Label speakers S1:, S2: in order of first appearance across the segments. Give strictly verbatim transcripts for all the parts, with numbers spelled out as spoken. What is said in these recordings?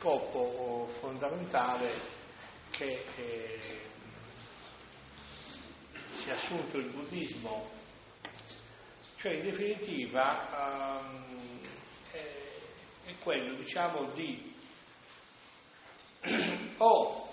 S1: scopo fondamentale che eh, si è assunto il buddismo, cioè in definitiva um, è, è quello, diciamo, di o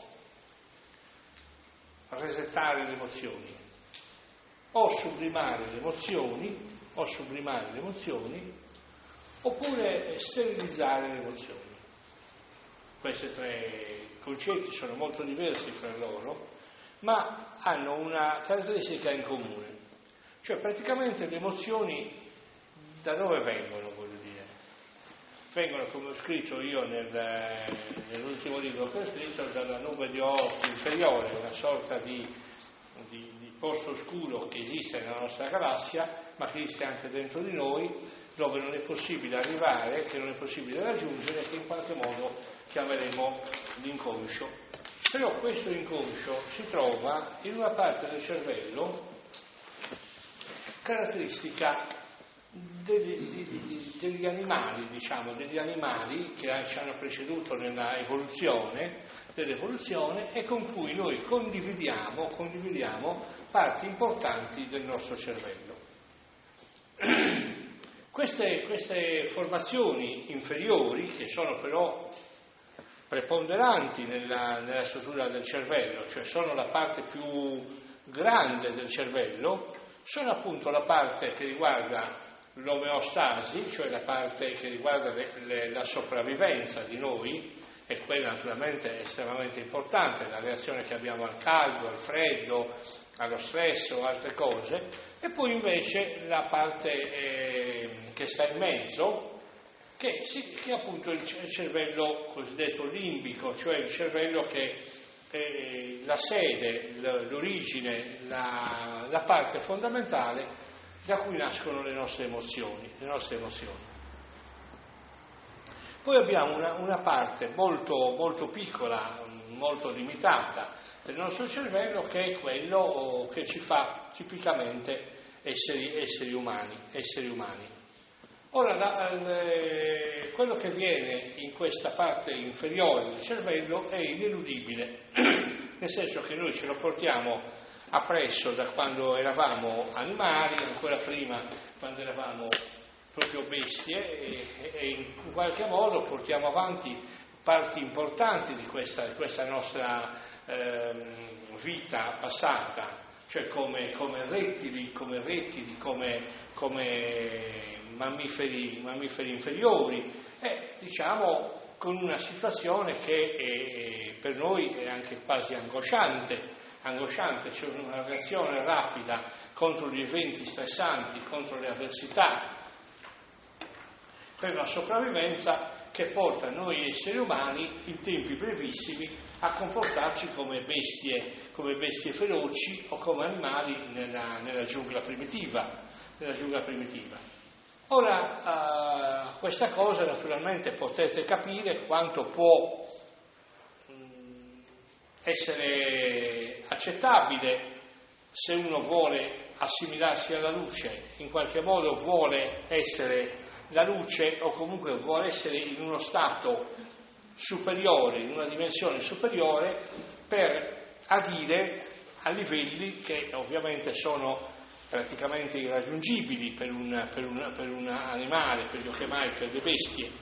S1: resettare le emozioni, o sublimare le emozioni, o sublimare le emozioni, oppure sterilizzare le emozioni. Questi tre concetti sono molto diversi fra loro, ma hanno una caratteristica in comune. Cioè praticamente le emozioni da dove vengono, voglio dire? Vengono, come ho scritto io nel, nell'ultimo libro che ho scritto, dalla nube di Oort inferiore, una sorta di, di, di posto oscuro che esiste nella nostra galassia, ma che esiste anche dentro di noi, dove non è possibile arrivare, che non è possibile raggiungere, che in qualche modo chiameremo l'inconscio. Però questo inconscio si trova in una parte del cervello caratteristica degli, degli, degli animali, diciamo, degli animali che ci hanno preceduto nella evoluzione, dell'evoluzione, e con cui noi condividiamo, condividiamo parti importanti del nostro cervello. Queste, queste formazioni inferiori, che sono però preponderanti nella, nella struttura del cervello, cioè sono la parte più grande del cervello, sono appunto la parte che riguarda l'omeostasi, cioè la parte che riguarda le, le, la sopravvivenza di noi, e quella naturalmente è estremamente importante, la reazione che abbiamo al caldo, al freddo, allo stress o altre cose, e poi invece la parte eh, che sta in mezzo, che, si, che è appunto il cervello cosiddetto limbico, cioè il cervello che è la sede, l'origine, la, la parte fondamentale da cui nascono le nostre emozioni, le nostre emozioni. Poi abbiamo una, una parte molto, molto piccola, molto limitata del nostro cervello, che è quello che ci fa tipicamente esseri, esseri umani, esseri umani. Ora, la, la, quello che viene in questa parte inferiore del cervello è ineludibile, nel senso che noi ce lo portiamo appresso da quando eravamo animali, ancora prima quando eravamo proprio bestie, e, e in qualche modo portiamo avanti parti importanti di questa, di questa nostra ehm, vita passata, cioè come, come rettili, come rettili, come, come mammiferi, mammiferi inferiori, e diciamo con una situazione che è, per noi è anche quasi angosciante, angosciante, cioè una reazione rapida contro gli eventi stressanti, contro le avversità, per la sopravvivenza, che porta noi esseri umani in tempi brevissimi a comportarci come bestie, come bestie feroci o come animali nella, nella giungla primitiva, nella giungla primitiva. Ora, uh, questa cosa naturalmente potete capire quanto può mh, essere accettabile se uno vuole assimilarsi alla luce, in qualche modo vuole essere la luce, o comunque vuole essere in uno stato superiore, in una dimensione superiore, per adire a livelli che ovviamente sono praticamente irraggiungibili per un, per un, per un animale, per gli occamai, per le bestie.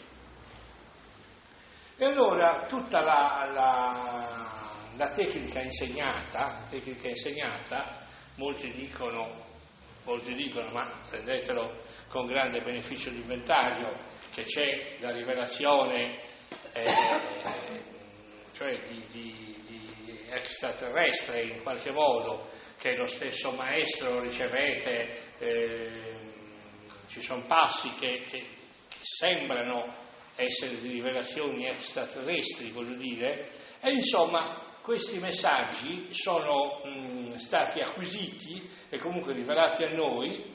S1: E allora tutta la, la, la tecnica insegnata, tecnica insegnata, molti dicono, molti dicono, ma prendetelo con grande beneficio di inventario, che c'è la rivelazione eh, cioè di, di, di extraterrestre in qualche modo, che lo stesso maestro ricevete, eh, ci sono passi che, che, che sembrano essere di rivelazioni extraterrestri, voglio dire, e insomma questi messaggi sono mh, stati acquisiti e comunque rivelati a noi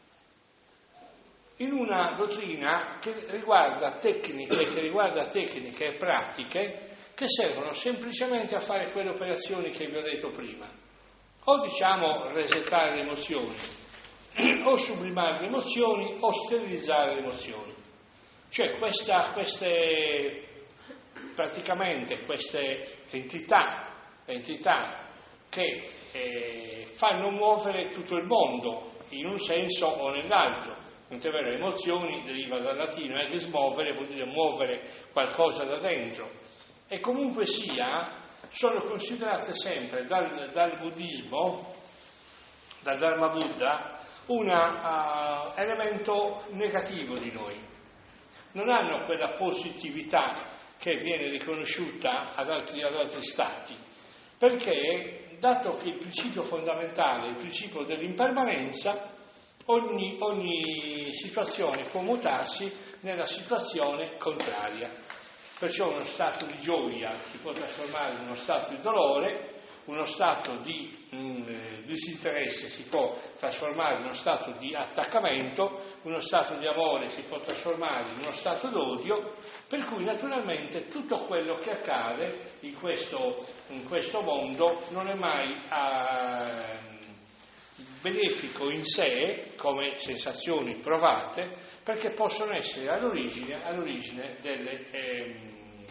S1: in una dottrina che riguarda tecniche, che riguarda tecniche e pratiche che servono semplicemente a fare quelle operazioni che vi ho detto prima, o diciamo resettare le emozioni, o sublimare le emozioni, o sterilizzare le emozioni. Cioè questa, queste, praticamente queste entità, entità che eh, fanno muovere tutto il mondo in un senso o nell'altro, mentre le emozioni deriva dal latino, e smuovere vuol dire muovere qualcosa da dentro, e comunque sia sono considerate sempre dal, dal buddismo, dal Dharma Buddha, un uh, elemento negativo di noi. Non hanno quella positività che viene riconosciuta ad altri, ad altri stati, perché dato che il principio fondamentale è il principio dell'impermanenza, ogni, ogni situazione può mutarsi nella situazione contraria. Perciò uno stato di gioia si può trasformare in uno stato di dolore, uno stato di mh, disinteresse si può trasformare in uno stato di attaccamento, uno stato di amore si può trasformare in uno stato d'odio, per cui naturalmente tutto quello che accade in questo, in questo mondo non è mai eh, benefico in sé come sensazioni provate, perché possono essere all'origine, all'origine delle, ehm,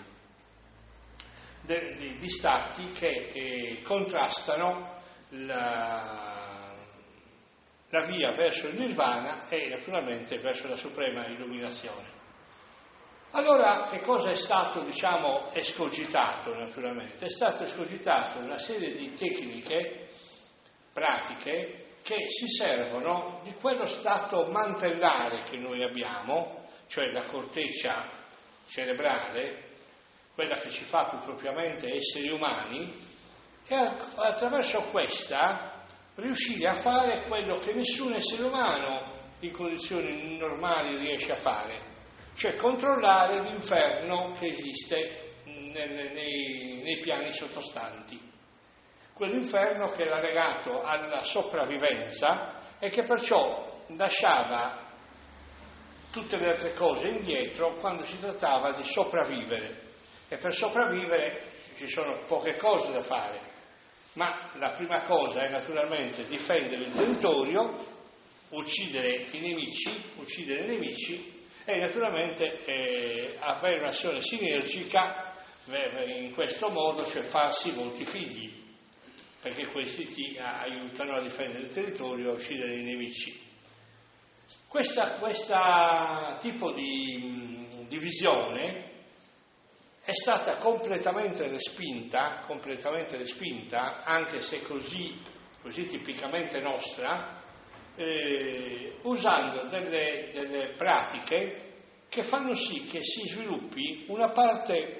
S1: de, de, di stati che eh, contrastano la, la via verso il nirvana e naturalmente verso la suprema illuminazione. Allora, che cosa è stato, diciamo, escogitato naturalmente? È stato escogitato una serie di tecniche, pratiche, che si servono di quello stato mantellare che noi abbiamo, cioè la corteccia cerebrale, quella che ci fa più propriamente esseri umani, e attraverso questa riuscire a fare quello che nessun essere umano in condizioni normali riesce a fare, cioè controllare l'inferno che esiste nel, nei, nei piani sottostanti. Quell'inferno che era legato alla sopravvivenza e che perciò lasciava tutte le altre cose indietro quando si trattava di sopravvivere. E per sopravvivere ci sono poche cose da fare, ma la prima cosa è naturalmente difendere il territorio, uccidere i nemici, uccidere i nemici e naturalmente eh, avere un'azione sinergica in questo modo, cioè farsi molti figli, perché questi ti aiutano a difendere il territorio e a uccidere i nemici. Questa, questa tipo di, di visione è stata completamente respinta, completamente respinta, anche se così, così tipicamente nostra, eh, usando delle, delle pratiche che fanno sì che si sviluppi una parte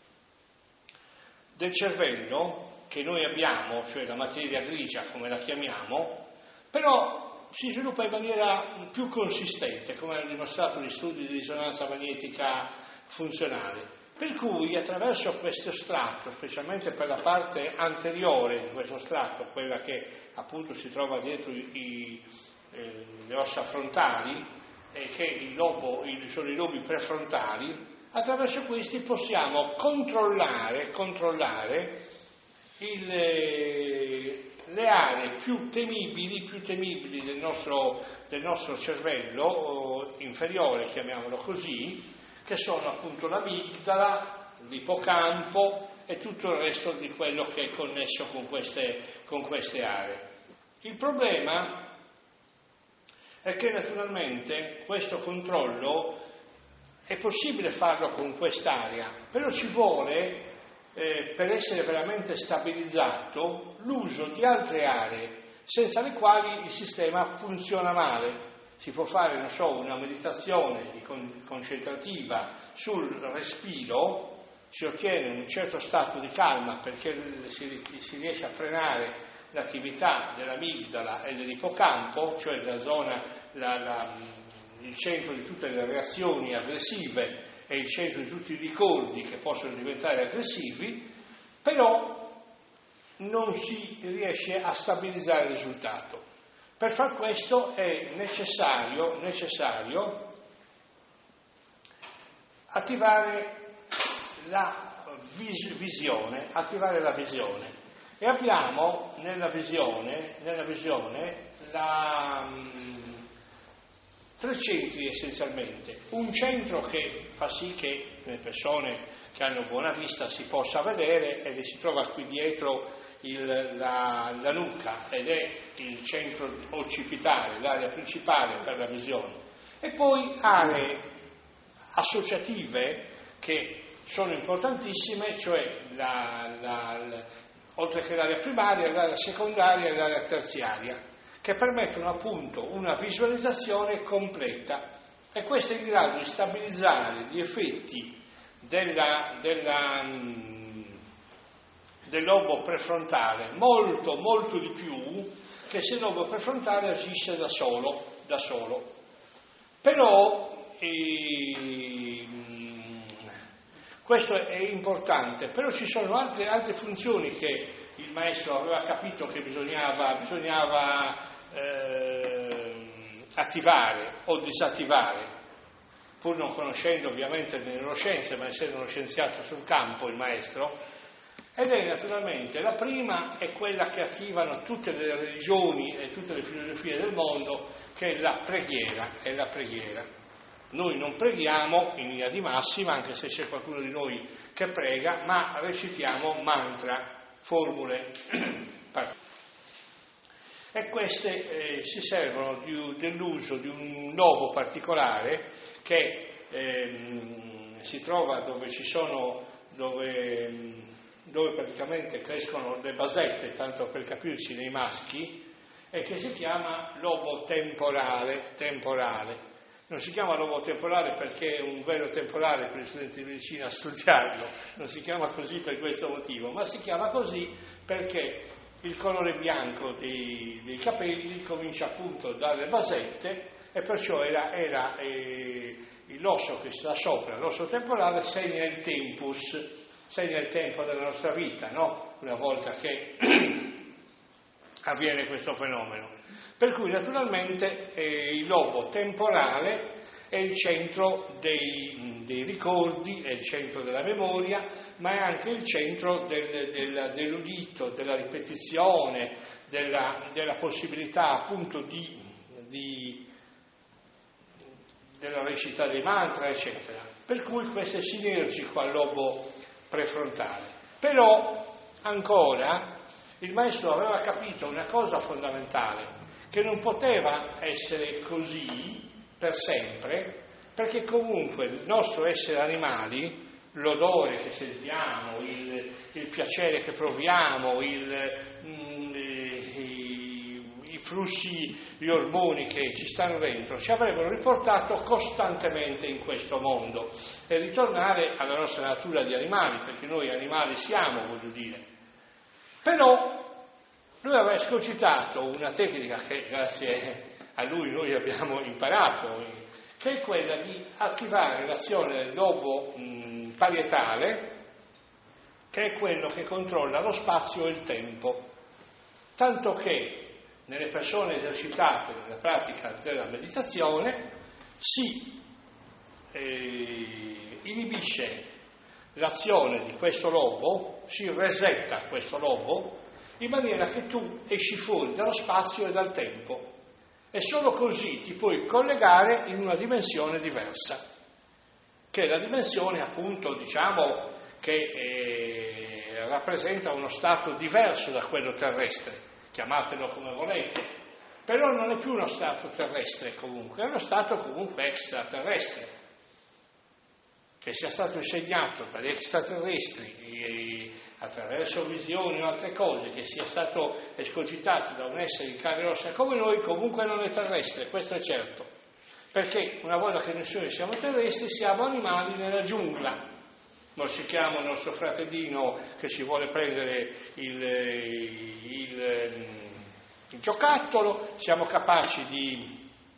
S1: del cervello che noi abbiamo, cioè la materia grigia come la chiamiamo, però si sviluppa in maniera più consistente, come hanno dimostrato gli studi di risonanza magnetica funzionale. Per cui attraverso questo strato, specialmente per la parte anteriore di questo strato, quella che appunto si trova dietro i, i, eh, le ossa frontali, e che il lobo, il, sono i lobi prefrontali, attraverso questi possiamo controllare, controllare il, le aree più temibili, più temibili del nostro, del nostro cervello inferiore, chiamiamolo così, che sono appunto l'amigdala, l'ippocampo e tutto il resto di quello che è connesso con queste, con queste aree. Il problema è che naturalmente questo controllo è possibile farlo con quest'area, però ci vuole, eh, per essere veramente stabilizzato, l'uso di altre aree, senza le quali il sistema funziona male. Si può fare, non so, una meditazione concentrativa sul respiro, si ottiene un certo stato di calma perché si, si riesce a frenare l'attività dell'amigdala e dell'ippocampo, cioè la zona, la, la, il centro di tutte le reazioni aggressive e il centro di tutti i ricordi che possono diventare aggressivi, però non si riesce a stabilizzare il risultato. Per far questo è necessario, necessario attivare la vis- visione, attivare la visione. E abbiamo nella visione, nella visione la, tre centri essenzialmente. Un centro che fa sì che le persone che hanno buona vista si possa vedere, e si trova qui dietro il, la, la nuca, ed è il centro occipitale, l'area principale per la visione. E poi aree associative che sono importantissime, cioè la, la, la, oltre che l'area primaria, l'area secondaria e l'area terziaria, che permettono appunto una visualizzazione completa, e questo è in grado di stabilizzare gli effetti della, della, del lobo prefrontale molto molto di più che se il lobo prefrontale agisse da solo, da solo. Però eh, questo è importante, però ci sono altre, altre funzioni che il maestro aveva capito che bisognava, bisognava eh, attivare o disattivare, pur non conoscendo ovviamente le neuroscienze, ma essendo uno scienziato sul campo il maestro. Ed è naturalmente, la prima è quella che attivano tutte le religioni e tutte le filosofie del mondo, che è la preghiera, è la preghiera. Noi non preghiamo in linea di massima, anche se c'è qualcuno di noi che prega, ma recitiamo mantra, formule. E queste eh, si servono di, dell'uso di un lobo particolare che eh, si trova dove ci sono, dove, dove praticamente crescono le basette, tanto per capirci, nei maschi, e che si chiama lobo temporale, temporale. Non si chiama lobo temporale perché è un vero temporale per gli studenti di medicina a studiarlo, non si chiama così per questo motivo, ma si chiama così perché il colore bianco dei, dei capelli comincia appunto dalle basette, e perciò era, era eh, l'osso che sta sopra, l'osso temporale, segna il tempus, segna il tempo della nostra vita, no? Una volta che avviene questo fenomeno. Per cui naturalmente eh, il lobo temporale è il centro dei, dei ricordi, è il centro della memoria, ma è anche il centro del, del, dell'udito, della ripetizione, della, della possibilità appunto di, di, della recita dei mantra, eccetera. Per cui questo è sinergico al lobo prefrontale. Però ancora il maestro aveva capito una cosa fondamentale, che non poteva essere così per sempre, perché comunque il nostro essere animali, l'odore che sentiamo, il, il piacere che proviamo, il, mm, i, i flussi, gli ormoni che ci stanno dentro, ci avrebbero riportato costantemente in questo mondo, e ritornare alla nostra natura di animali, perché noi animali siamo, voglio dire. Però lui aveva escogitato una tecnica che grazie a lui noi abbiamo imparato, che è quella di attivare l'azione del lobo mh, parietale, che è quello che controlla lo spazio e il tempo. Tanto che nelle persone esercitate nella pratica della meditazione si eh, inibisce l'azione di questo lobo, si resetta questo lobo, in maniera che tu esci fuori dallo spazio e dal tempo, e solo così ti puoi collegare in una dimensione diversa, che è la dimensione appunto, diciamo, che eh, rappresenta uno stato diverso da quello terrestre, chiamatelo come volete, però non è più uno stato terrestre comunque, è uno stato comunque extraterrestre, che sia stato insegnato dagli extraterrestri e attraverso visioni o altre cose, che sia stato escogitato da un essere in carne e ossa come noi, comunque non è terrestre, questo è certo, perché una volta che noi siamo terrestri siamo animali nella giungla. Non si chiama il nostro fratellino che si vuole prendere il, il, il giocattolo, siamo capaci di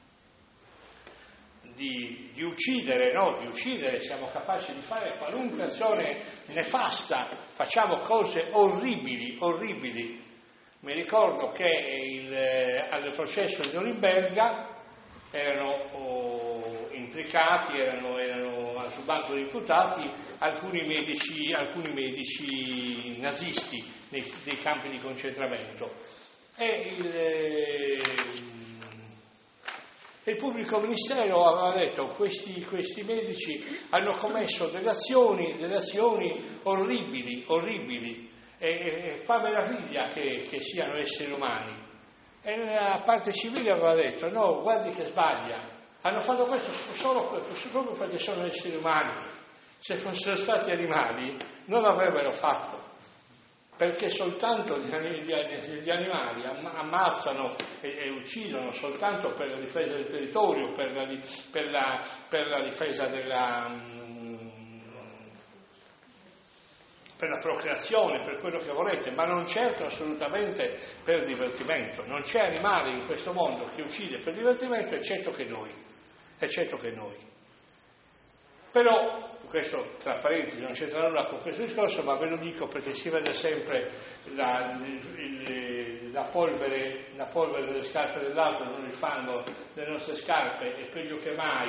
S1: Di, di uccidere, no? Di uccidere, siamo capaci di fare qualunque azione nefasta, facciamo cose orribili, orribili. Mi ricordo che il, al processo di Norimberga erano oh, implicati, erano, erano sul banco dei imputati alcuni medici, alcuni medici nazisti nei, nei campi di concentramento. E il, E il pubblico ministero aveva detto questi, questi medici hanno commesso delle azioni, delle azioni orribili, orribili, e, e fa meraviglia che, che siano esseri umani. E la parte civile aveva detto no, guardi che sbaglia, hanno fatto questo solo proprio perché sono esseri umani, se fossero stati animali non l'avrebbero fatto. Perché soltanto gli animali ammazzano e, e uccidono soltanto per la difesa del territorio, per la, per la, per la difesa della, per la procreazione, per quello che volete, ma non certo assolutamente per divertimento. Non c'è animale in questo mondo che uccide per divertimento, eccetto che noi, eccetto che noi. Però, questo tra parentesi non c'entra nulla con questo discorso, ma ve lo dico perché si vede sempre la, il, la, polvere, la polvere delle scarpe dell'altro, non il fango delle nostre scarpe, e peggio che mai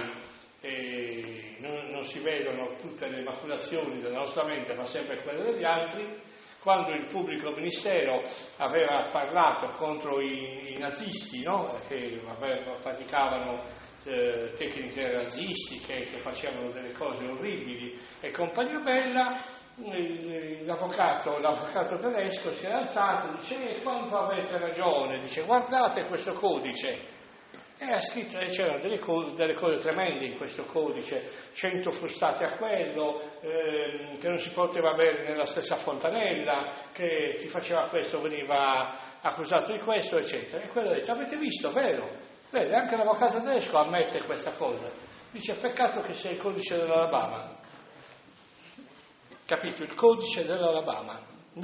S1: e non, non si vedono tutte le maculazioni della nostra mente, ma sempre quelle degli altri. Quando il pubblico ministero aveva parlato contro i, i nazisti, no? Che aveva, praticavano eh, tecniche razzistiche, che facevano delle cose orribili e compagnia bella, l'avvocato, l'avvocato tedesco si è alzato e dice eh, quanto avete ragione, dice guardate questo codice. E ha scritto, c'erano delle, co- delle cose tremende in questo codice, cento frustate a quello, ehm, che non si poteva bere nella stessa fontanella, che chi faceva questo veniva accusato di questo, eccetera. E quello ha detto, avete visto, vero? Vede, anche l'avvocato tedesco ammette questa cosa. Dice, peccato che sia il codice dell'Alabama. Capito? Il codice dell'Alabama,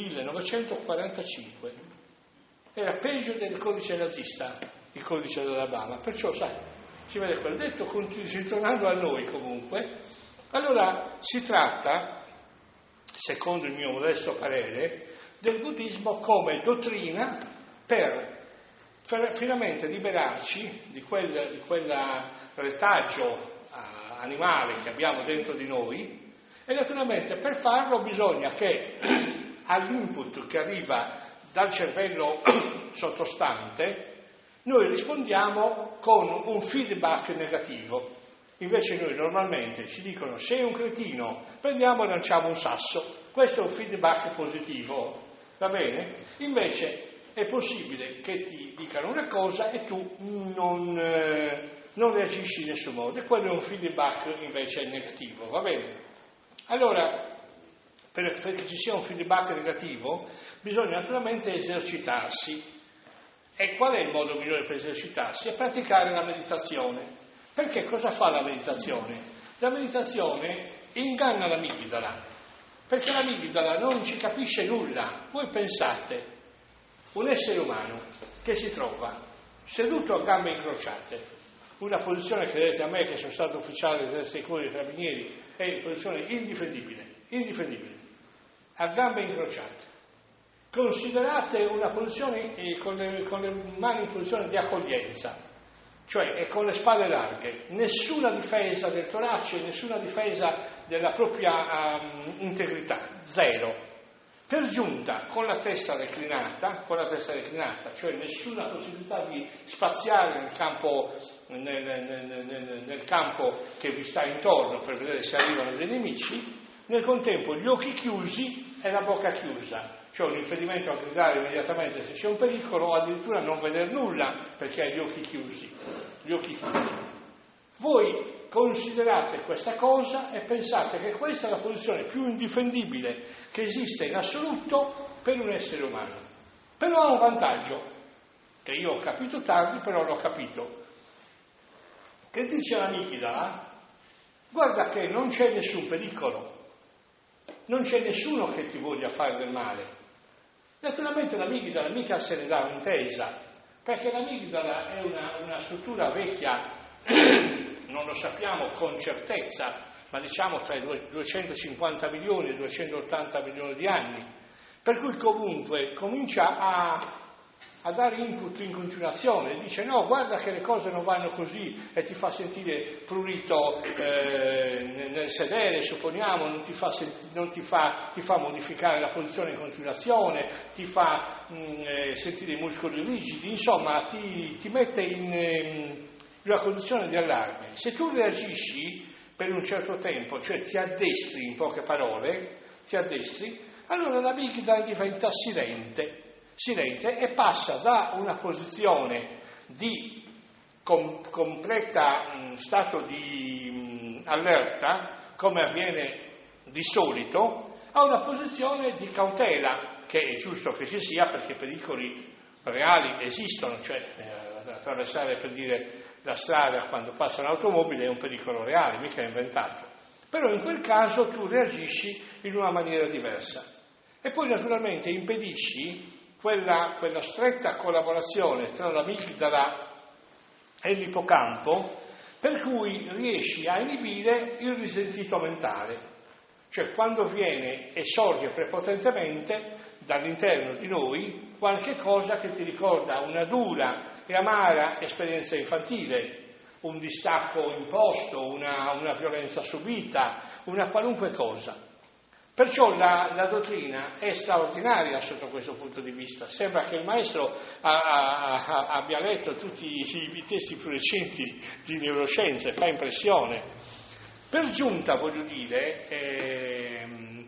S1: millenovecentoquarantacinque. Era peggio del codice nazista. Il codice dell'Alabama, perciò sai, si vede quel detto, ritornando a noi comunque. Allora si tratta, secondo il mio modesto parere, del buddismo come dottrina per, per finalmente liberarci di quel, di quel retaggio uh, animale che abbiamo dentro di noi, e naturalmente per farlo bisogna che all'input che arriva dal cervello sottostante noi rispondiamo con un feedback negativo. Invece noi normalmente ci dicono sei un cretino, prendiamo e lanciamo un sasso. Questo è un feedback positivo, va bene? Invece è possibile che ti dicano una cosa e tu non, eh, non reagisci in nessun modo, e quello è un feedback invece negativo, va bene? Allora, per, perché ci sia un feedback negativo bisogna naturalmente esercitarsi. E qual è il modo migliore per esercitarsi? È praticare la meditazione. Perché cosa fa la meditazione? La meditazione inganna l'amigdala, perché l'amigdala non ci capisce nulla. Voi pensate, un essere umano che si trova seduto a gambe incrociate, una posizione che vedete a me che sono stato ufficiale del Corpo dei Carabinieri, è una posizione indifendibile, indifendibile, a gambe incrociate. Considerate una posizione eh, con, le, con le mani in posizione di accoglienza, cioè e con le spalle larghe, nessuna difesa del torace, nessuna difesa della propria um, integrità, zero. Per giunta con la testa declinata, con la testa declinata, cioè nessuna possibilità di spaziare nel campo, nel, nel, nel, nel campo che vi sta intorno per vedere se arrivano dei nemici, nel contempo gli occhi chiusi e la bocca chiusa. Cioè un impedimento a gridare immediatamente se c'è un pericolo, o addirittura non vedere nulla perché ha gli occhi chiusi. Gli occhi chiusi. Voi considerate questa cosa e pensate che questa è la posizione più indifendibile che esiste in assoluto per un essere umano. Però ha un vantaggio, che io ho capito tardi, però l'ho capito. Che dice l'amigdala? Guarda che non c'è nessun pericolo, non c'è nessuno che ti voglia fare del male. Naturalmente l'amigdala mica se ne dà un'intesa, perché l'amigdala è una, una struttura vecchia, non lo sappiamo con certezza, ma diciamo tra i duecentocinquanta milioni e i duecentottanta milioni di anni, per cui comunque comincia a, a dare input in continuazione, dice no, guarda che le cose non vanno così, e ti fa sentire prurito eh, nel sedere, supponiamo, non, ti fa, senti, non ti, fa, ti fa modificare la posizione in continuazione, ti fa mh, eh, sentire i muscoli rigidi, insomma ti, ti mette in, in una condizione di allarme. Se tu reagisci per un certo tempo, cioè ti addestri, in poche parole, ti addestri, allora l'amigdala diventa silente, silente e passa da una posizione di com- completa mh, stato di mh, allerta, come avviene di solito, a una posizione di cautela, che è giusto che ci sia perché pericoli reali esistono, cioè eh, attraversare, per dire, la strada quando passa un'automobile è un pericolo reale, mica è inventato. Però in quel caso tu reagisci in una maniera diversa. E poi naturalmente impedisci quella, quella stretta collaborazione tra l'amigdala e l'ippocampo, per cui riesci a inibire il risentito mentale. Cioè quando viene e sorge prepotentemente dall'interno di noi qualche cosa che ti ricorda una dura e amara esperienza infantile, un distacco imposto, una, una violenza subita, una qualunque cosa. Perciò la, la dottrina è straordinaria sotto questo punto di vista. Sembra che il maestro ha, ha, abbia letto tutti i, i testi più recenti di neuroscienze, fa impressione. Per giunta, voglio dire, ehm,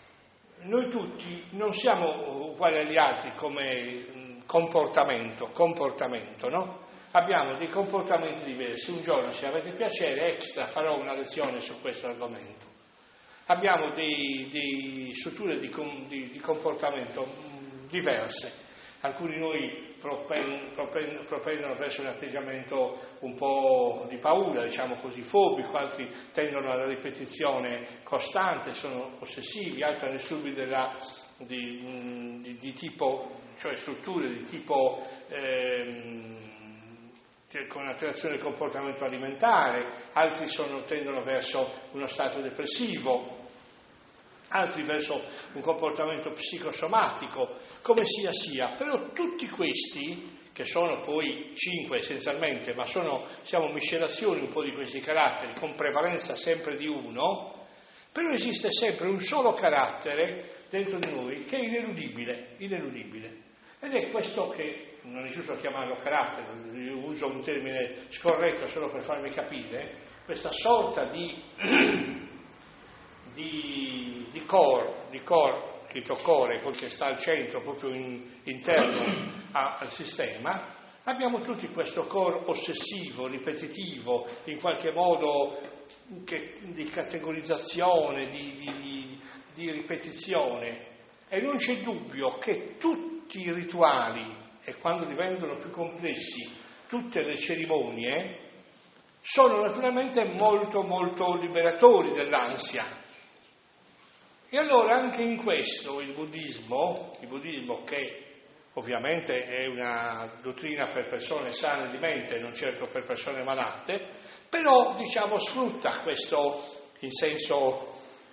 S1: noi tutti non siamo uguali agli altri come comportamento, comportamento, no? Abbiamo dei comportamenti diversi. Un giorno, se avete piacere, extra farò una lezione su questo argomento. Abbiamo dei, dei strutture di, di, di comportamento diverse. Alcuni di noi propen, propen, propendono verso un atteggiamento un po' di paura, diciamo così, fobico, altri tendono alla ripetizione costante, sono ossessivi, altri hanno disturbi della, di, di, di tipo, cioè strutture di tipo ehm, con alterazione del comportamento alimentare, altri sono, tendono verso uno stato depressivo, altri verso un comportamento psicosomatico, come sia sia. Però tutti questi, che sono poi cinque essenzialmente, ma sono, siamo miscelazioni un po' di questi caratteri, con prevalenza sempre di uno, però esiste sempre un solo carattere dentro di noi che è ineludibile, ineludibile. Ed è questo che, non è giusto chiamarlo carattere, uso un termine scorretto solo per farmi capire, questa sorta di, di, di core, di core, scritto core, che sta al centro, proprio in, interno a, al sistema, abbiamo tutti questo core ossessivo, ripetitivo, in qualche modo che, di categorizzazione, di, di, di ripetizione, e non c'è dubbio che tutti i rituali, e quando diventano più complessi tutte le cerimonie, sono naturalmente molto molto liberatori dell'ansia. E allora anche in questo il buddismo, il buddismo che ovviamente è una dottrina per persone sane di mente, non certo per persone malate, però diciamo sfrutta questo, in senso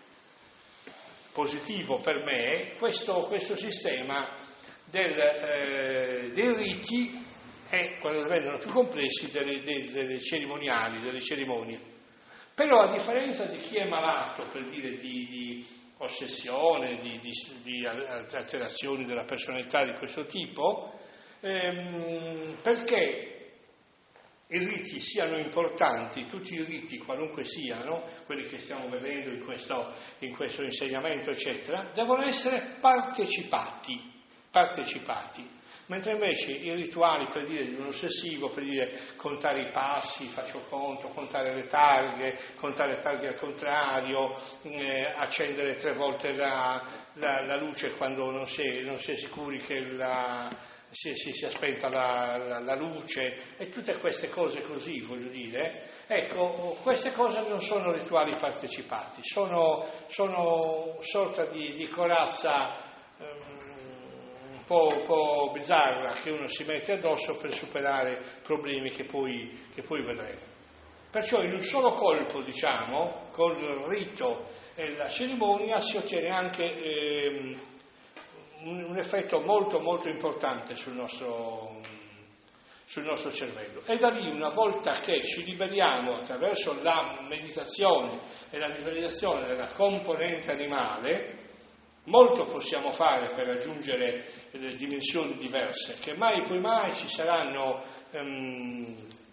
S1: positivo per me, questo, questo sistema Del, eh, dei riti e, quando diventano più complessi, delle, delle, delle cerimoniali, delle cerimonie. Però a differenza di chi è malato, per dire, di, di ossessione, di, di, di alterazioni della personalità di questo tipo, ehm, perché i riti siano importanti, tutti i riti, qualunque siano, quelli che stiamo vedendo in questo, in questo insegnamento, eccetera, devono essere partecipati. partecipati, mentre invece i rituali, per dire di un ossessivo, per dire contare i passi, faccio conto, contare le targhe, contare le targhe al contrario, eh, accendere tre volte la, la, la luce quando non si è, non si è sicuri che la, si, si sia spenta la, la, la luce, e tutte queste cose così, voglio dire, ecco, queste cose non sono rituali partecipati, sono, sono sorta di, di corazza ehm, Un po', un po' bizzarra che uno si mette addosso per superare problemi che poi, che poi vedremo. Perciò in un solo colpo, diciamo, col rito e la cerimonia si ottiene anche ehm, un, un effetto molto molto importante sul nostro, sul nostro cervello. E da lì, una volta che ci liberiamo attraverso la meditazione e la liberalizzazione della componente animale, molto possiamo fare per raggiungere le dimensioni diverse, che mai poi mai ci saranno um,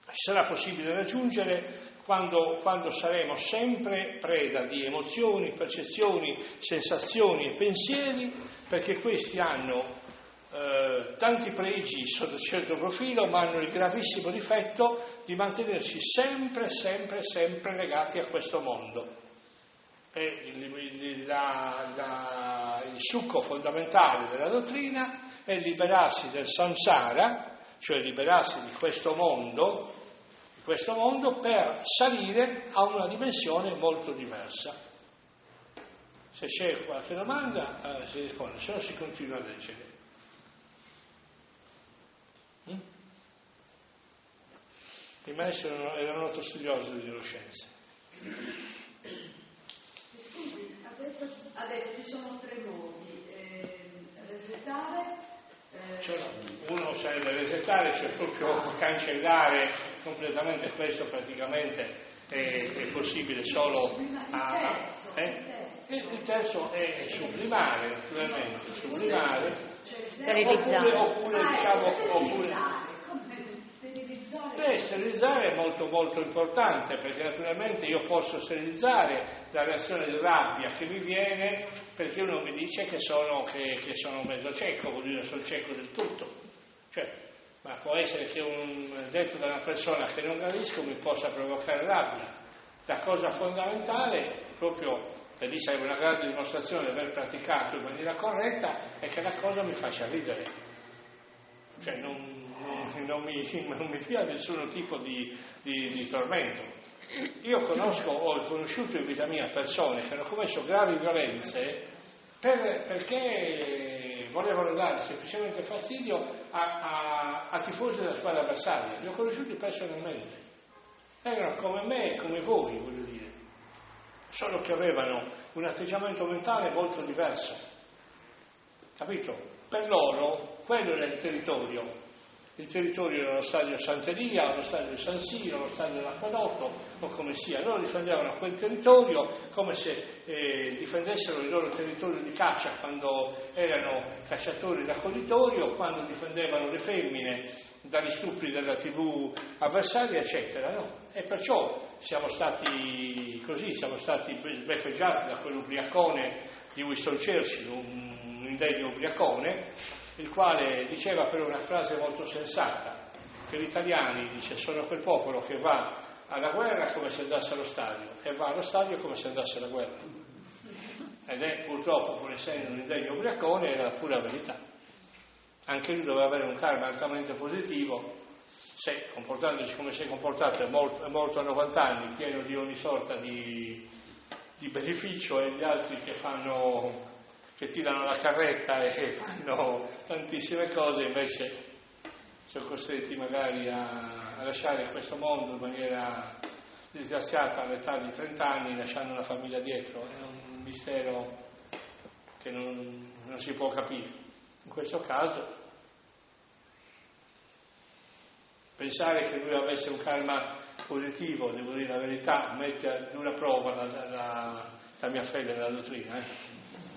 S1: ci sarà possibile raggiungere quando, quando saremo sempre preda di emozioni, percezioni, sensazioni e pensieri, perché questi hanno eh, tanti pregi sotto certo profilo, ma hanno il gravissimo difetto di mantenerci sempre, sempre, sempre legati a questo mondo. E il, il, la, la, il succo fondamentale della dottrina è liberarsi del samsara, cioè liberarsi di questo mondo, di questo mondo per salire a una dimensione molto diversa. Se c'è qualche domanda eh, si risponde, se no si continua a leggere. Mm? I maestri erano, erano molto studiosi di neuroscienze.
S2: Scusi, ha detto, ha detto ci sono tre modi, eh, resettare, eh...
S1: cioè, uno sarebbe resettare, cioè proprio cancellare completamente questo, praticamente è, è possibile solo a... Eh? E il terzo è sublimare, naturalmente, sublimare, oppure, oppure diciamo, oppure... Beh, sterilizzare è molto molto importante, perché naturalmente io posso sterilizzare la reazione di rabbia che mi viene perché uno mi dice che sono, che, che sono mezzo cieco, vuol dire che sono cieco del tutto. Cioè, ma può essere che un, detto da una persona che non capisco mi possa provocare rabbia. La cosa fondamentale, proprio, e lì sarebbe una grande dimostrazione di aver praticato in maniera corretta, è che la cosa mi faccia ridere. Cioè, non... Non mi, non mi dia nessun tipo di, di, di tormento. Io conosco, ho conosciuto in vita mia persone che hanno commesso gravi violenze per, perché volevano dare semplicemente fastidio a, a, a tifosi della squadra avversaria. Li ho conosciuti personalmente. Erano come me e come voi, voglio dire. Solo che avevano un atteggiamento mentale molto diverso. Capito? Per loro quello era il territorio. Il territorio era lo stadio Sant'Elia, lo stadio San Siro, lo stadio dell'Acquedotto, o come sia. Loro difendevano quel territorio come se eh, difendessero il loro territorio di caccia quando erano cacciatori raccoglitori, quando difendevano le femmine dagli stupri della tivù avversaria, eccetera. No? E perciò siamo stati così, siamo stati sbeffeggiati da quell'ubriacone di Winston Churchill, un, un indegno ubriacone, il quale diceva però una frase molto sensata, che gli italiani, dice, sono quel popolo che va alla guerra come se andasse allo stadio e va allo stadio come se andasse alla guerra. Ed è purtroppo, pur essendo un indegno ubriacone, era la pura verità. Anche lui doveva avere un karma altamente positivo, se comportandosi come si è comportato è morto, è morto a novanta anni, pieno di ogni sorta di, di beneficio, e gli altri che fanno... che tirano la carretta e fanno tantissime cose, invece sono costretti magari a, a lasciare questo mondo in maniera disgraziata all'età di trenta anni, lasciando una famiglia dietro. È un mistero che non, non si può capire. In questo caso, pensare che lui avesse un karma positivo, devo dire la verità, mette a dura prova la, la, la mia fede nella dottrina. Eh.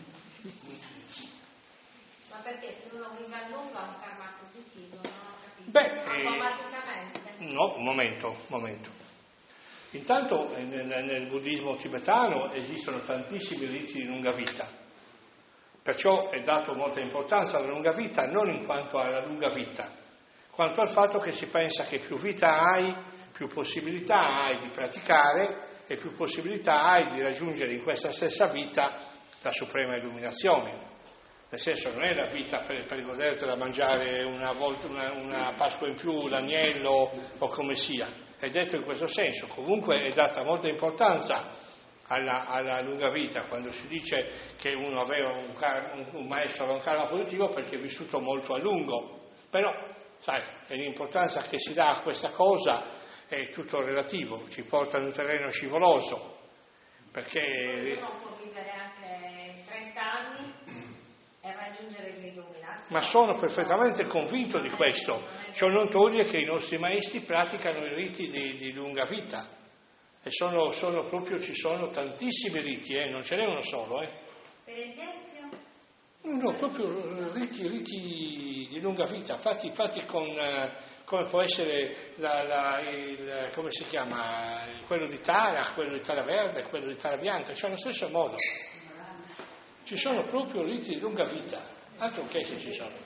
S3: Ma perché se uno vive a lungo ha un karma positivo, non ho capito?
S1: Beh,
S3: automaticamente?
S1: Eh, no, un momento, un momento. Intanto nel, nel buddismo tibetano esistono tantissimi riti di lunga vita, perciò è dato molta importanza alla lunga vita, non in quanto alla lunga vita, quanto al fatto che si pensa che più vita hai, più possibilità hai di praticare e più possibilità hai di raggiungere in questa stessa vita la suprema illuminazione. Nel senso, non è la vita per, per godersela da mangiare una, volta, una, una Pasqua in più, l'agnello o come sia. È detto in questo senso. Comunque è data molta importanza alla, alla lunga vita quando si dice che uno aveva un, un, un maestro aveva un karma positivo perché è vissuto molto a lungo. Però, sai, l'importanza che si dà a questa cosa è tutto relativo, ci porta in un terreno scivoloso. Perché
S3: uno può vivere anche trenta anni e raggiungere l'illuminazione.
S1: Ma sono perfettamente convinto di questo. Ciò non toglie che i nostri maestri praticano i riti di, di lunga vita. E sono, sono proprio, ci sono tantissimi riti, eh, non ce n'è uno solo. Eh.
S3: Per esempio?
S1: No, proprio riti, riti di lunga vita, fatti, fatti con, come può essere la, la, il, come si chiama, quello di Tara, quello di Tara Verde, quello di Tara Bianca, cioè allo stesso modo. Ci sono proprio riti di lunga vita, altro che se ci sono.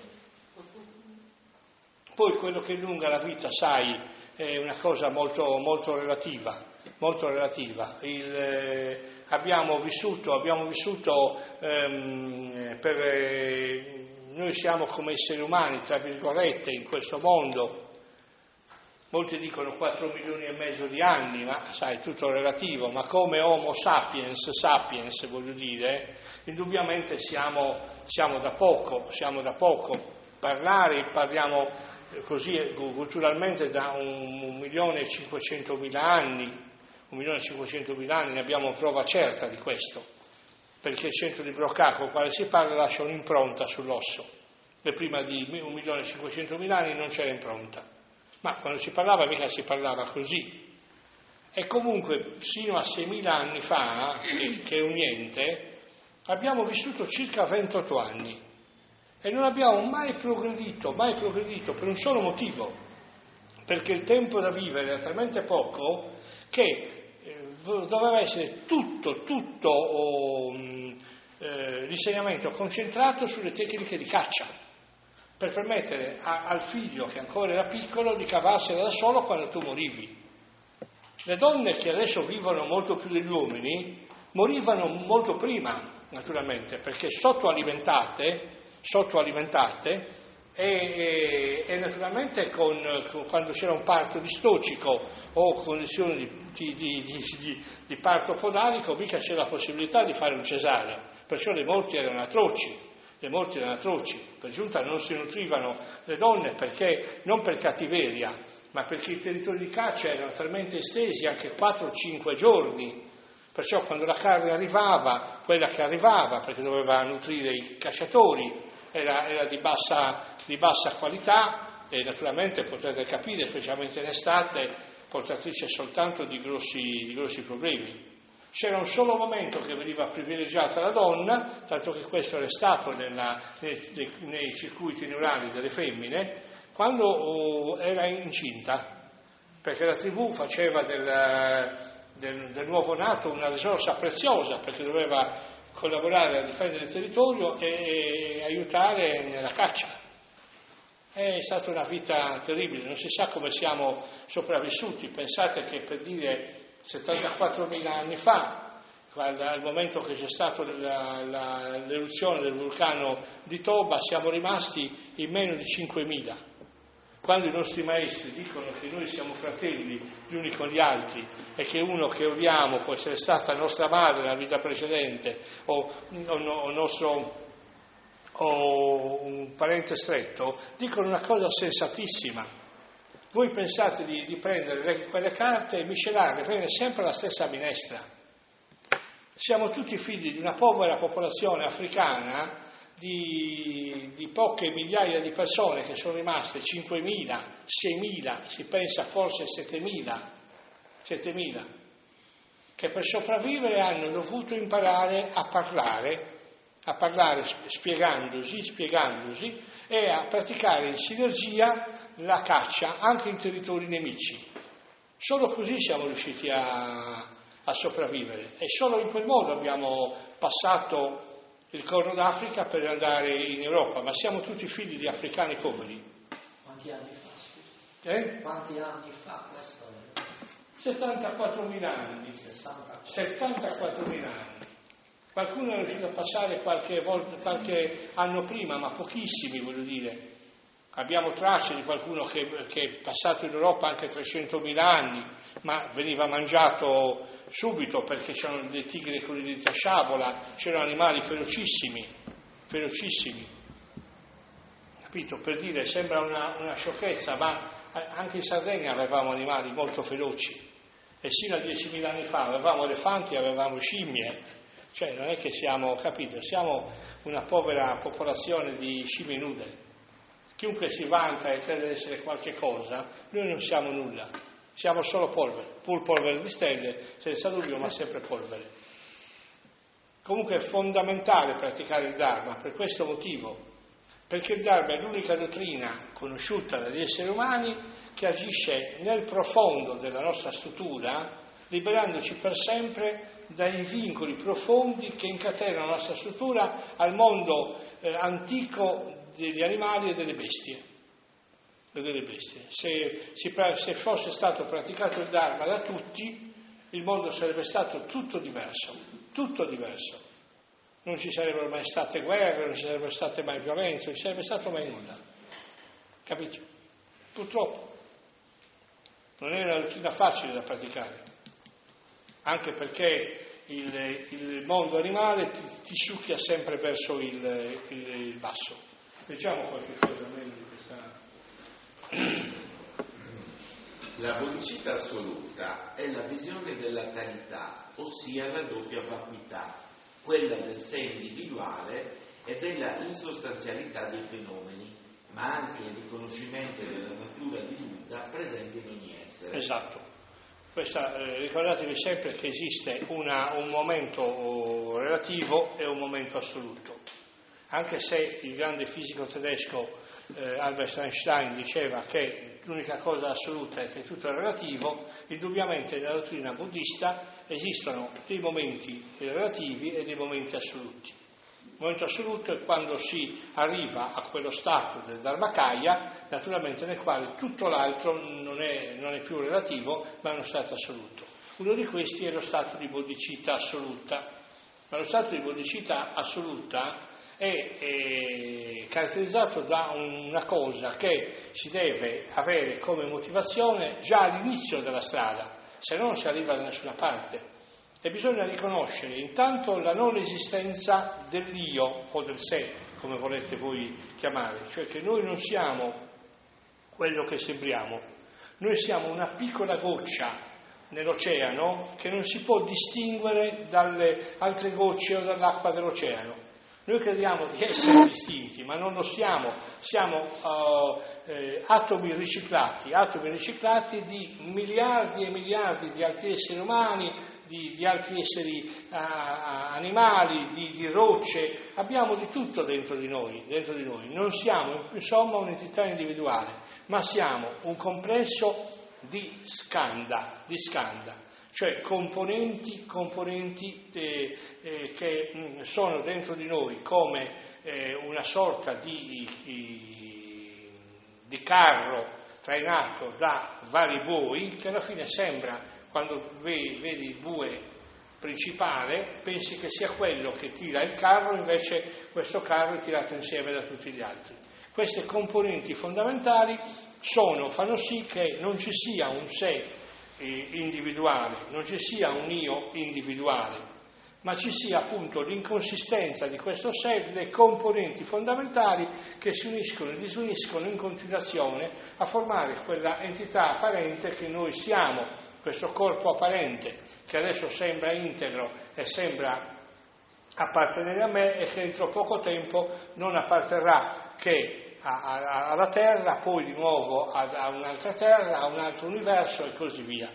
S1: Poi quello che allunga la vita, sai, è una cosa molto, molto relativa, molto relativa. Il, eh, abbiamo vissuto, abbiamo vissuto ehm, per, eh, noi siamo come esseri umani, tra virgolette, in questo mondo. Molti dicono quattro milioni e mezzo di anni, ma sai, tutto relativo, ma come Homo sapiens, sapiens voglio dire, indubbiamente siamo, siamo da poco, siamo da poco. Parlare, parliamo così culturalmente da un milione e cinquecentomila anni, un milione e cinquecentomila anni ne abbiamo prova certa di questo, perché il centro di Broca con il quale si parla lascia un'impronta sull'osso, e prima di un milione e cinquecentomila anni non c'era impronta. Ma quando si parlava mica si parlava così. E comunque sino a seimila anni fa, che, che è un niente, abbiamo vissuto circa ventotto anni e non abbiamo mai progredito, mai progredito per un solo motivo, perché il tempo da vivere era talmente poco che eh, doveva essere tutto, tutto oh, eh, l'insegnamento concentrato sulle tecniche di caccia, per permettere a, al figlio che ancora era piccolo di cavarsela da solo quando tu morivi. Le donne che adesso vivono molto più degli uomini morivano molto prima, naturalmente, perché sottoalimentate, sottoalimentate e, e, e naturalmente con, con, quando c'era un parto distocico o condizioni di, di, di, di, di parto podalico, mica c'è la possibilità di fare un cesareo, perciò le morti erano atroci. Le morti erano atroci, per giunta non si nutrivano le donne perché, non per cattiveria, ma perché i territori di caccia erano talmente estesi, anche quattro cinque giorni, perciò quando la carne arrivava, quella che arrivava, perché doveva nutrire i cacciatori, era, era di, bassa, di bassa qualità e naturalmente potete capire, specialmente in estate, portatrice soltanto di grossi, di grossi problemi. C'era un solo momento che veniva privilegiata la donna, tanto che questo era stato nella, nei, nei circuiti neurali delle femmine, quando oh, era incinta, perché la tribù faceva del, del, del nuovo nato una risorsa preziosa, perché doveva collaborare a difendere il territorio e, e aiutare nella caccia. È stata una vita terribile, non si sa come siamo sopravvissuti. Pensate che per dire settantaquattromila anni fa, al momento che c'è stata la, la, l'eruzione del vulcano di Toba, siamo rimasti in meno di cinquemila. Quando i nostri maestri dicono che noi siamo fratelli gli uni con gli altri e che uno che odiamo può essere stata nostra madre nella vita precedente o, o, o nostro o un parente stretto, dicono una cosa sensatissima. Voi pensate di, di prendere le, quelle carte e miscelarle, viene sempre la stessa minestra. Siamo tutti figli di una povera popolazione africana di, di poche migliaia di persone che sono rimaste, cinquemila, seimila, si pensa forse settemila, settemila, che per sopravvivere hanno dovuto imparare a parlare, a parlare spiegandosi, spiegandosi e a praticare in sinergia la caccia anche in territori nemici. Solo così siamo riusciti a, a sopravvivere e solo in quel modo abbiamo passato il Corno d'Africa per andare in Europa, ma siamo tutti figli di africani poveri.
S4: Quanti anni fa?
S1: Eh?
S4: Quanti anni fa questo?
S1: settantaquattromila anni. settantaquattromila anni. Qualcuno è riuscito a passare qualche volta, qualche anno prima, ma pochissimi, voglio dire. Abbiamo tracce di qualcuno che, che è passato in Europa anche trecentomila anni, ma veniva mangiato subito perché c'erano dei tigri con i denti a sciabola, c'erano animali ferocissimi, ferocissimi. Capito? Per dire, sembra una, una sciocchezza, ma anche in Sardegna avevamo animali molto feroci e sino a diecimila anni fa avevamo elefanti, avevamo scimmie. Cioè non è che siamo, capito, siamo una povera popolazione di scimmie nude. Chiunque si vanta e crede di essere qualche cosa, noi non siamo nulla, siamo solo polvere, pur polvere di stelle, senza dubbio, ma sempre polvere. Comunque è fondamentale praticare il Dharma per questo motivo, perché il Dharma è l'unica dottrina conosciuta dagli esseri umani che agisce nel profondo della nostra struttura, liberandoci per sempre dai vincoli profondi che incatenano la nostra struttura al mondo eh, antico degli animali e delle bestie. E delle bestie. Se, se fosse stato praticato il Dharma da tutti, il mondo sarebbe stato tutto diverso, tutto diverso. Non ci sarebbero mai state guerre, non ci sarebbero state mai violenze, non ci sarebbe stato mai nulla. Capito? Purtroppo. Non è una dottrina facile da praticare, anche perché il, il mondo animale ti, ti succhia sempre verso il, il, il basso. Leggiamo qualche cosa meglio di questa.
S5: La bodhicitta assoluta è la visione della carità, ossia la doppia vacuità, quella del sé individuale e della insostanzialità dei fenomeni, ma anche il riconoscimento della natura di Buddha presente in ogni essere.
S1: Esatto. Questa, eh, ricordatevi sempre che esiste una, un momento relativo e un momento assoluto. Anche se il grande fisico tedesco eh, Albert Einstein diceva che l'unica cosa assoluta è che tutto è relativo, indubbiamente nella dottrina buddista esistono dei momenti relativi e dei momenti assoluti. Il momento assoluto è quando si arriva a quello stato del Dharmakaya, naturalmente nel quale tutto l'altro non è, non è più relativo, ma è uno stato assoluto. Uno di questi è lo stato di bodhicitta assoluta. Ma lo stato di bodhicitta assoluta è, è caratterizzato da una cosa che si deve avere come motivazione già all'inizio della strada, se no non si arriva da nessuna parte. E bisogna riconoscere intanto la non esistenza dell'io o del sé, come volete voi chiamare, cioè che noi non siamo quello che sembriamo, noi siamo una piccola goccia nell'oceano che non si può distinguere dalle altre gocce o dall'acqua dell'oceano. Noi crediamo di essere distinti, ma non lo siamo, siamo uh, eh, atomi riciclati, atomi riciclati di miliardi e miliardi di altri esseri umani, di, di altri esseri uh, animali, di, di rocce, abbiamo di tutto dentro di noi, dentro di noi. Non siamo insomma un'entità individuale, ma siamo un complesso di skanda, di skanda. Cioè componenti, componenti eh, eh, che mh, sono dentro di noi come eh, una sorta di, di, di carro trainato da vari buoi, che alla fine sembra, quando vedi, vedi il bue principale, pensi che sia quello che tira il carro, invece questo carro è tirato insieme da tutti gli altri. Queste componenti fondamentali sono, fanno sì che non ci sia un sé individuale, non ci sia un io individuale, ma ci sia appunto l'inconsistenza di questo sé, le componenti fondamentali che si uniscono e disuniscono in continuazione a formare quella entità apparente che noi siamo, questo corpo apparente che adesso sembra integro e sembra appartenere a me e che entro poco tempo non apparterrà che alla Terra, poi di nuovo a un'altra Terra, a un altro universo e così via.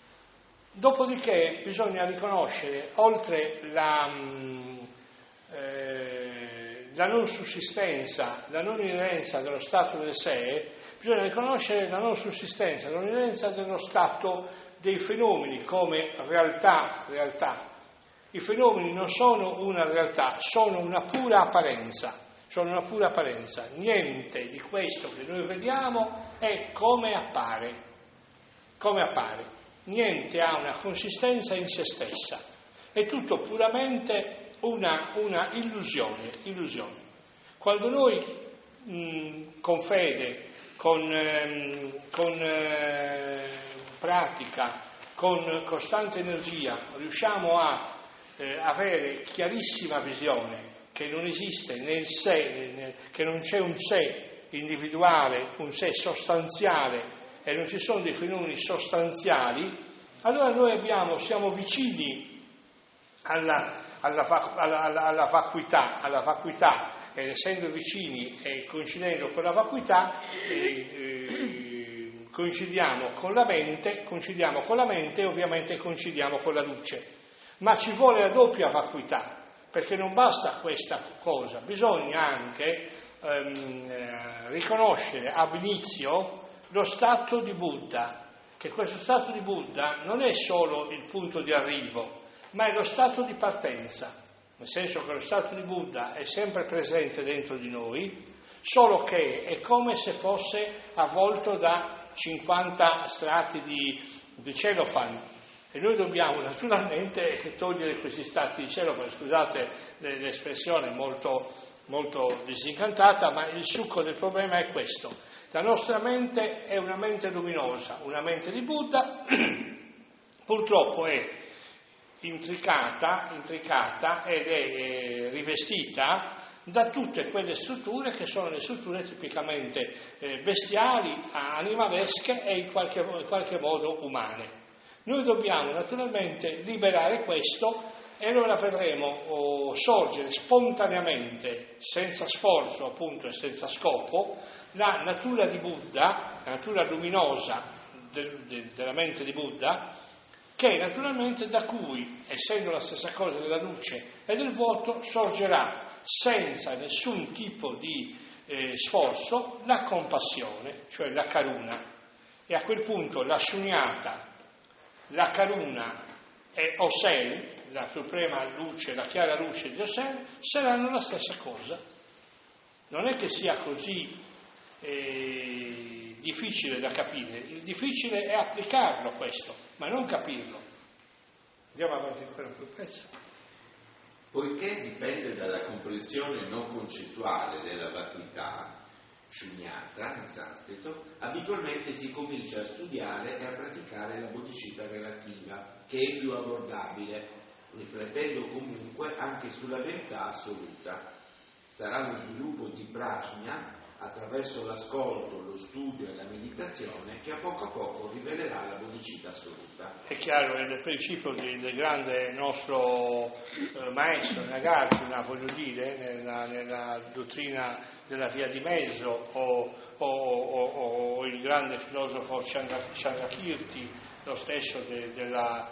S1: Dopodiché bisogna riconoscere, oltre la, eh, la non sussistenza, la non inerenza dello stato del sé, bisogna riconoscere la non sussistenza, la non inerenza dello stato dei fenomeni come realtà, realtà. I fenomeni non sono una realtà, sono una pura apparenza. Sono una pura apparenza, niente di questo che noi vediamo è come appare, come appare, niente ha una consistenza in se stessa, è tutto puramente una, una illusione, illusione. Quando noi mh, con fede, con, ehm, con eh, pratica, con costante energia riusciamo a eh, avere chiarissima visione che non esiste nel sé, che non c'è un sé individuale, un sé sostanziale e non ci sono dei fenomeni sostanziali, allora noi abbiamo, siamo vicini alla, alla, alla, alla, alla vacuità, alla vacuità, ed essendo vicini e coincidendo con la vacuità, eh, eh, coincidiamo con la mente, coincidiamo con la mente e ovviamente coincidiamo con la luce. Ma ci vuole la doppia vacuità, perché non basta questa cosa, bisogna anche ehm, riconoscere ab inizio lo stato di Buddha, che questo stato di Buddha non è solo il punto di arrivo, ma è lo stato di partenza, nel senso che lo stato di Buddha è sempre presente dentro di noi, solo che è come se fosse avvolto da cinquanta strati di, di celofan, e noi dobbiamo naturalmente togliere questi strati di celofan. Scusate l'espressione molto, molto disincantata, ma il succo del problema è questo: la nostra mente è una mente luminosa, una mente di Buddha, purtroppo è intricata, intricata ed è rivestita da tutte quelle strutture che sono le strutture tipicamente eh, bestiali, animalesche e in qualche, in qualche modo umane. Noi dobbiamo naturalmente liberare questo, e allora vedremo oh, sorgere spontaneamente, senza sforzo appunto e senza scopo, la natura di Buddha, la natura luminosa del, de, della mente di Buddha, che naturalmente da cui, essendo la stessa cosa della luce e del vuoto, sorgerà senza nessun tipo di eh, sforzo la compassione, cioè la karuna. E a quel punto la shunyata, la karuna e Osen, la suprema luce, la chiara luce di Osen, saranno la stessa cosa. Non è che sia così eh, difficile da capire, il difficile è applicarlo questo, ma non capirlo. Andiamo avanti ancora un pezzo.
S5: Poiché dipende dalla comprensione non concettuale della vacuità, shunyata in sanscrito, abitualmente si comincia a studiare e a praticare la bodhicitta relativa, che è più abbordabile, riflettendo comunque anche sulla verità assoluta. Sarà lo sviluppo di prajna attraverso l'ascolto, lo studio e la meditazione che a poco a poco rivelerà la bodhicitta assoluta.
S1: È chiaro, è il principio del, del grande nostro eh, maestro Nagarjuna, voglio dire, nella, nella dottrina della via di mezzo, o, o, o, o il grande filosofo Chandrakirti, lo stesso de, della,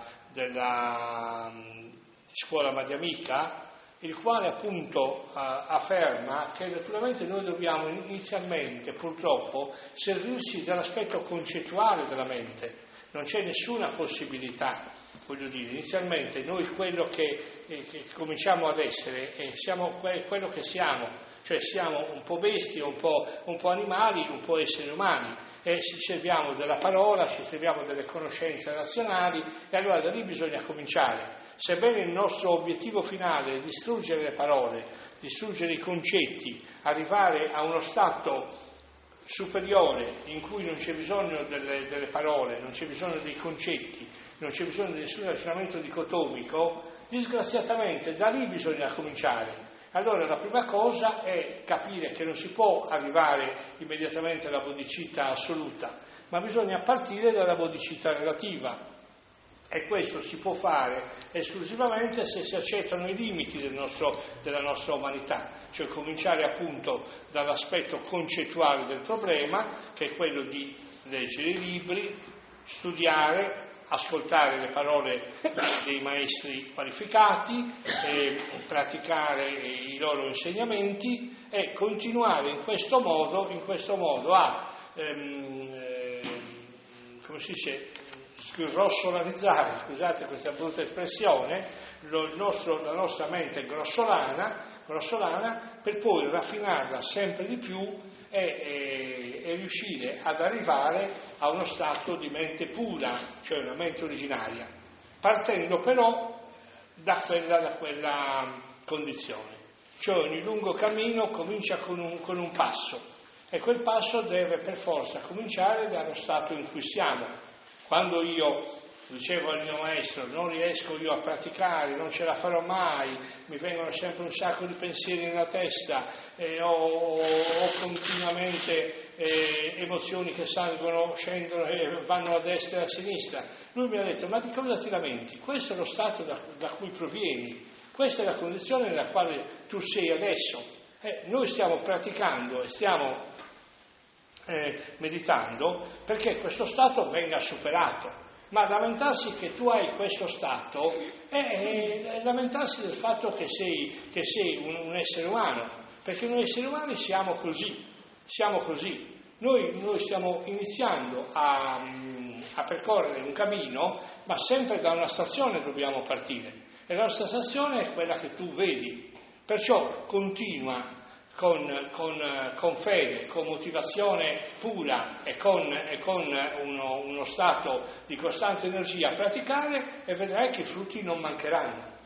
S1: della um, scuola madhyamika, il quale appunto uh, afferma che naturalmente noi dobbiamo inizialmente, purtroppo, servirsi dell'aspetto concettuale della mente. Non c'è nessuna possibilità, voglio dire, inizialmente noi quello che, eh, che cominciamo ad essere, eh, siamo que- quello che siamo, cioè siamo un po' bestie, un po', un po' animali, un po' esseri umani, e ci serviamo della parola, ci serviamo delle conoscenze razionali, e allora da lì bisogna cominciare. Sebbene il nostro obiettivo finale è distruggere le parole, distruggere i concetti, arrivare a uno stato superiore in cui non c'è bisogno delle, delle parole, non c'è bisogno dei concetti, non c'è bisogno di nessun ragionamento dicotomico, disgraziatamente da lì bisogna cominciare. Allora la prima cosa è capire che non si può arrivare immediatamente alla bodhicitta assoluta, ma bisogna partire dalla bodhicitta relativa. E questo si può fare esclusivamente se si accettano i limiti del nostro, della nostra umanità, cioè cominciare appunto dall'aspetto concettuale del problema, che è quello di leggere i libri, studiare, ascoltare le parole dei maestri qualificati, eh, praticare i loro insegnamenti e continuare in questo modo, in questo modo a, ehm, eh, come si dice, grossolanizzare, scusate questa brutta espressione, lo, il nostro, la nostra mente grossolana, grossolana, per poi raffinarla sempre di più e, e, e riuscire ad arrivare a uno stato di mente pura, cioè una mente originaria, partendo però da quella, da quella condizione. Cioè ogni lungo cammino comincia con un, con un passo, e quel passo deve per forza cominciare dallo stato in cui siamo. Quando io dicevo al mio maestro non riesco io a praticare, non ce la farò mai, mi vengono sempre un sacco di pensieri nella testa, eh, ho, ho continuamente eh, emozioni che salgono, scendono e vanno a destra e a sinistra, lui mi ha detto: ma di cosa ti lamenti? Questo è lo stato da, da cui provieni, questa è la condizione nella quale tu sei adesso. Eh, noi stiamo praticando e stiamo Eh, meditando perché questo stato venga superato, ma lamentarsi che tu hai questo stato è, è lamentarsi del fatto che sei, che sei un, un essere umano, perché noi esseri umani siamo così, siamo così. Noi, noi stiamo iniziando a, a percorrere un cammino, ma sempre da una stazione dobbiamo partire, e la nostra stazione è quella che tu vedi, perciò continua con, con, con fede, con motivazione pura e con, e con uno, uno stato di costante energia a praticare, e vedrai che i frutti non mancheranno.